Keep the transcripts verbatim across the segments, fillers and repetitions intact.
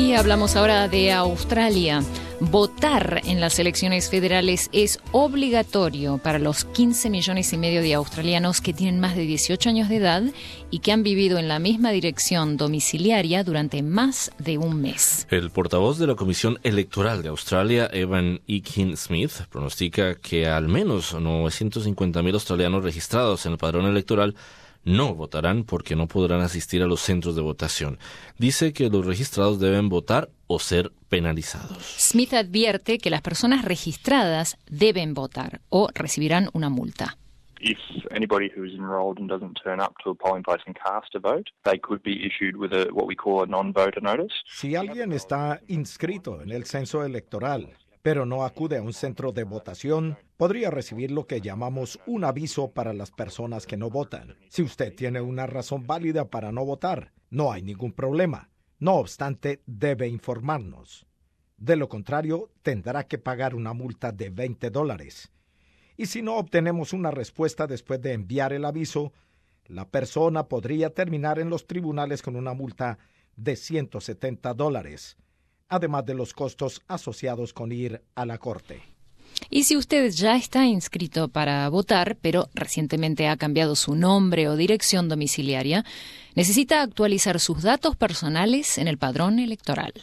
Y hablamos ahora de Australia. Votar en las elecciones federales es obligatorio para los quince millones y medio de australianos que tienen más de dieciocho años de edad y que han vivido en la misma dirección domiciliaria durante más de un mes. El portavoz de la Comisión Electoral de Australia, Evan Aiken-Smith, pronostica que al menos novecientos cincuenta mil australianos registrados en el padrón electoral no votarán porque no podrán asistir a los centros de votación. Dice que los registrados deben votar o ser penalizados. Smith advierte que las personas registradas deben votar o recibirán una multa. If anybody who's enrolled and doesn't turn up to a polling place and cast a vote, they could be issued with a what we call a non-voter notice. Si alguien está inscrito en el censo electoral, pero no acude a un centro de votación, podría recibir lo que llamamos un aviso para las personas que no votan. Si usted tiene una razón válida para no votar, no hay ningún problema. No obstante, debe informarnos. De lo contrario, tendrá que pagar una multa de veinte dólares. Y si no obtenemos una respuesta después de enviar el aviso, la persona podría terminar en los tribunales con una multa de ciento setenta dólares. Además de los costos asociados con ir a la corte. Y si usted ya está inscrito para votar, pero recientemente ha cambiado su nombre o dirección domiciliaria, necesita actualizar sus datos personales en el padrón electoral.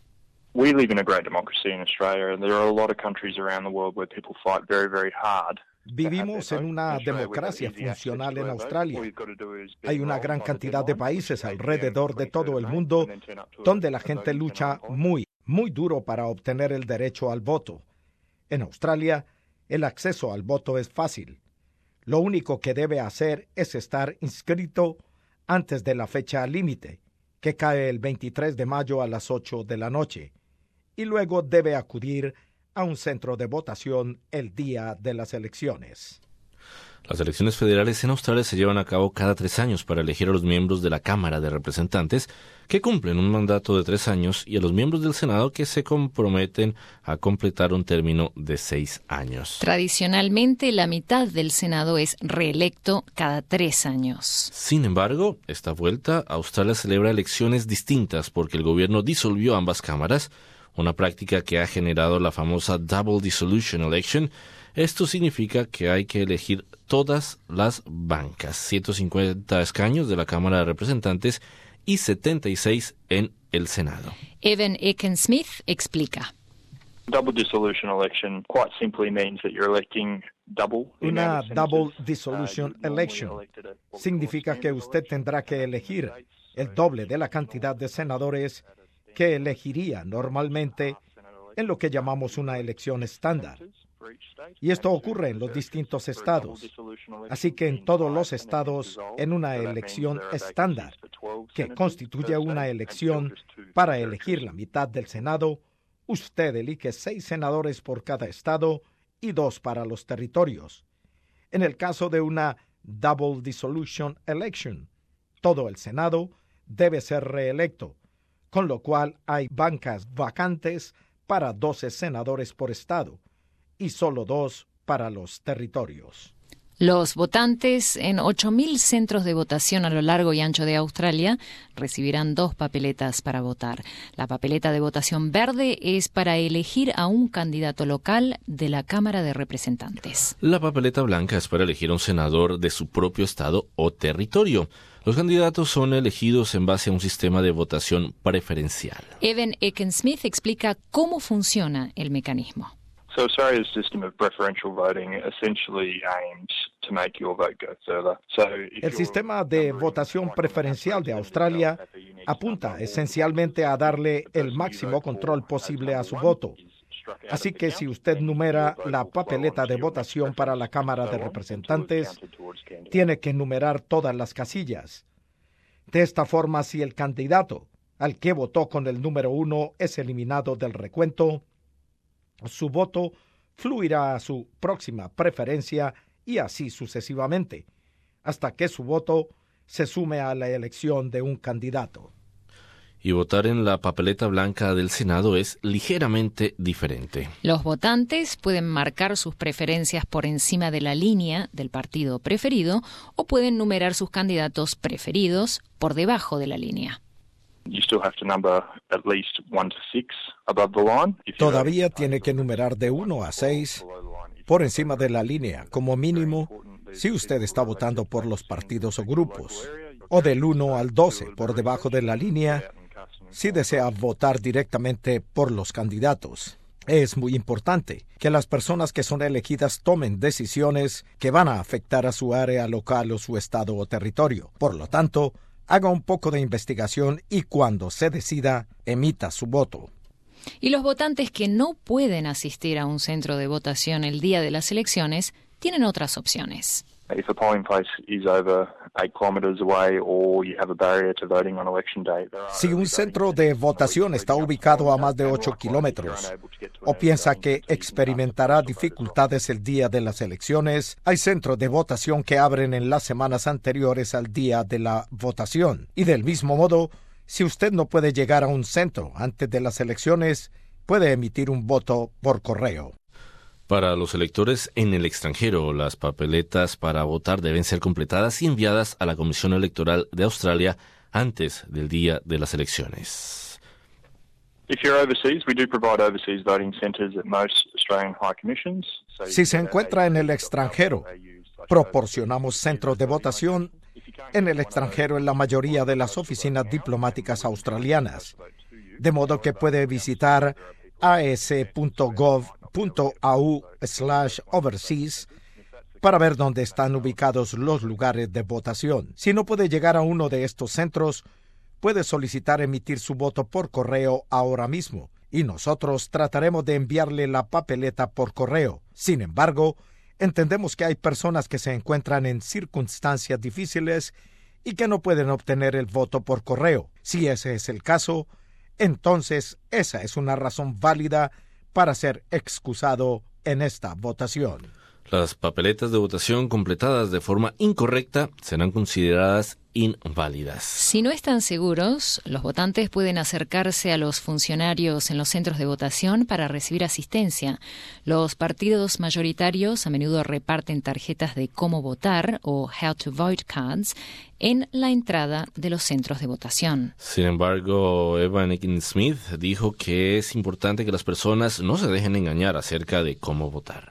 We live in a great democracy in Australia, and there are a lot of countries around the world where people fight very, very hard. Vivimos en una democracia funcional en Australia. Hay una gran cantidad de países alrededor de todo el mundo donde la gente lucha muy, muy duro para obtener el derecho al voto. En Australia, el acceso al voto es fácil. Lo único que debe hacer es estar inscrito antes de la fecha límite, que cae el veintitrés de mayo a las ocho de la noche, y luego debe acudir a un centro de votación el día de las elecciones. Las elecciones federales en Australia se llevan a cabo cada tres años para elegir a los miembros de la Cámara de Representantes, que cumplen un mandato de tres años, y a los miembros del Senado, que se comprometen a completar un término de seis años. Tradicionalmente, la mitad del Senado es reelecto cada tres años. Sin embargo, esta vuelta, Australia celebra elecciones distintas porque el gobierno disolvió ambas cámaras, una práctica que ha generado la famosa Double Dissolution Election. Esto significa que hay que elegir todas las bancas, ciento cincuenta escaños de la Cámara de Representantes y setenta y seis en el Senado. Evan Aiken-Smith explica. Double dissolution election quite simply means that you're electing double. Una double dissolution election significa que usted tendrá que elegir el doble de la cantidad de senadores que elegiría normalmente en lo que llamamos una elección estándar. Y esto ocurre en los distintos estados. Así que en todos los estados, en una elección estándar, que constituye una elección para elegir la mitad del Senado, usted elige seis senadores por cada estado y dos para los territorios. En el caso de una Double Dissolution Election, todo el Senado debe ser reelecto, con lo cual hay bancas vacantes para doce senadores por estado y solo dos para los territorios. Los votantes en ocho mil centros de votación a lo largo y ancho de Australia recibirán dos papeletas para votar. La papeleta de votación verde es para elegir a un candidato local de la Cámara de Representantes. La papeleta blanca es para elegir a un senador de su propio estado o territorio. Los candidatos son elegidos en base a un sistema de votación preferencial. Evan Aiken-Smith explica cómo funciona el mecanismo. So Australia's system of preferential voting essentially aims to make your vote go further. So el sistema de votación preferencial de Australia apunta esencialmente a darle el máximo control posible a su voto. Así que si usted numera la papeleta de votación para la Cámara de Representantes, tiene que numerar todas las casillas. De esta forma, si el candidato al que votó con el número uno es eliminado del recuento, su voto fluirá a su próxima preferencia y así sucesivamente, hasta que su voto se sume a la elección de un candidato. Y votar en la papeleta blanca del Senado es ligeramente diferente. Los votantes pueden marcar sus preferencias por encima de la línea del partido preferido o pueden numerar sus candidatos preferidos por debajo de la línea. Todavía tiene que numerar de uno a seis por encima de la línea, como mínimo, si usted está votando por los partidos o grupos, o del uno al doce por debajo de la línea, si desea votar directamente por los candidatos. Es muy importante que las personas que son elegidas tomen decisiones que van a afectar a su área local o su estado o territorio. Por lo tanto, haga un poco de investigación y cuando se decida, emita su voto. Y los votantes que no pueden asistir a un centro de votación el día de las elecciones tienen otras opciones. If a polling place is over eight kilometres away or you have a barrier to voting on election day. Si un centro de votación está ubicado a más de ocho kilómetros o piensa que experimentará dificultades el día de las elecciones, hay centros de votación que abren en las semanas anteriores al día de la votación. Y del mismo modo, si usted no puede llegar a un centro antes de las elecciones, puede emitir un voto por correo. Para los electores en el extranjero, las papeletas para votar deben ser completadas y enviadas a la Comisión Electoral de Australia antes del día de las elecciones. Si se encuentra en el extranjero, proporcionamos centros de votación en el extranjero en la mayoría de las oficinas diplomáticas australianas, de modo que puede visitar a s punto gov punto a u slash overseas para ver dónde están ubicados los lugares de votación. Si no puede llegar a uno de estos centros, puede solicitar emitir su voto por correo ahora mismo y nosotros trataremos de enviarle la papeleta por correo. Sin embargo, entendemos que hay personas que se encuentran en circunstancias difíciles y que no pueden obtener el voto por correo. Si ese es el caso, entonces esa es una razón válida para ser excusado en esta votación. Las papeletas de votación completadas de forma incorrecta serán consideradas inválidas. Si no están seguros, los votantes pueden acercarse a los funcionarios en los centros de votación para recibir asistencia. Los partidos mayoritarios a menudo reparten tarjetas de cómo votar o How to Vote cards en la entrada de los centros de votación. Sin embargo, Evan Smith dijo que es importante que las personas no se dejen engañar acerca de cómo votar.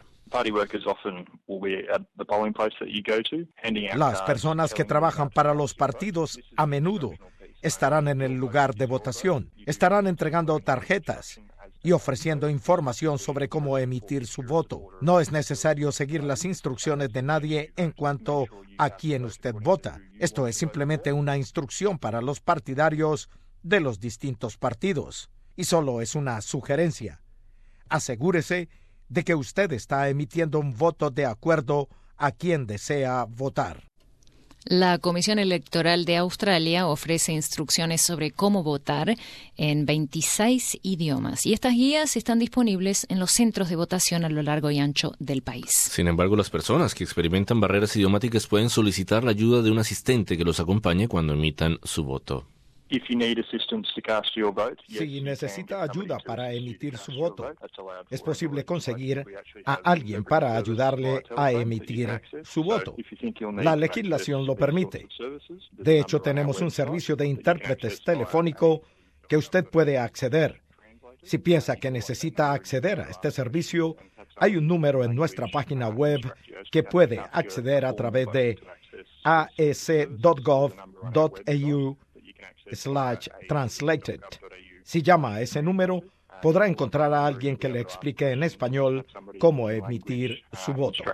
Las personas que trabajan para los partidos a menudo estarán en el lugar de votación, estarán entregando tarjetas y ofreciendo información sobre cómo emitir su voto. No es necesario seguir las instrucciones de nadie en cuanto a quién usted vota. Esto es simplemente una instrucción para los partidarios de los distintos partidos. Y solo es una sugerencia. Asegúrese de que usted está emitiendo un voto de acuerdo a quien desea votar. La Comisión Electoral de Australia ofrece instrucciones sobre cómo votar en veintiséis idiomas y estas guías están disponibles en los centros de votación a lo largo y ancho del país. Sin embargo, las personas que experimentan barreras idiomáticas pueden solicitar la ayuda de un asistente que los acompañe cuando emitan su voto. Si necesita ayuda para emitir su voto, es posible conseguir a alguien para ayudarle a emitir su voto. La legislación lo permite. De hecho, tenemos un servicio de intérpretes telefónico que usted puede acceder. Si piensa que necesita acceder a este servicio, hay un número en nuestra página web que puede acceder a través de a s punto gov punto a u slash translated. Si llama a ese número, podrá encontrar a alguien que le explique en español cómo emitir su voto.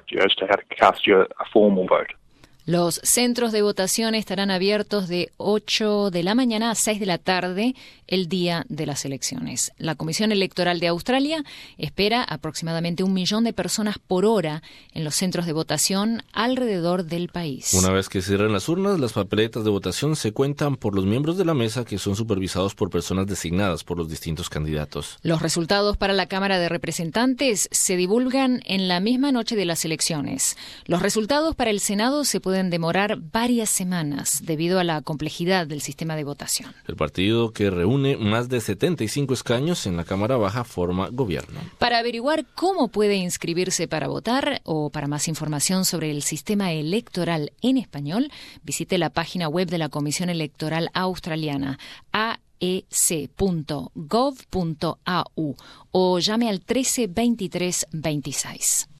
Los centros de votación estarán abiertos de ocho de la mañana a seis de la tarde el día de las elecciones. La Comisión Electoral de Australia espera aproximadamente un millón de personas por hora en los centros de votación alrededor del país. Una vez que cierren las urnas, las papeletas de votación se cuentan por los miembros de la mesa que son supervisados por personas designadas por los distintos candidatos. Los resultados para la Cámara de Representantes se divulgan en la misma noche de las elecciones. Los resultados para el Senado se pueden demorar varias semanas debido a la complejidad del sistema de votación. El partido que reúne más de setenta y cinco escaños en la Cámara Baja forma gobierno. Para averiguar cómo puede inscribirse para votar o para más información sobre el sistema electoral en español, visite la página web de la Comisión Electoral Australiana, a e c punto gov punto a u o llame al trece veintitrés veintiséis.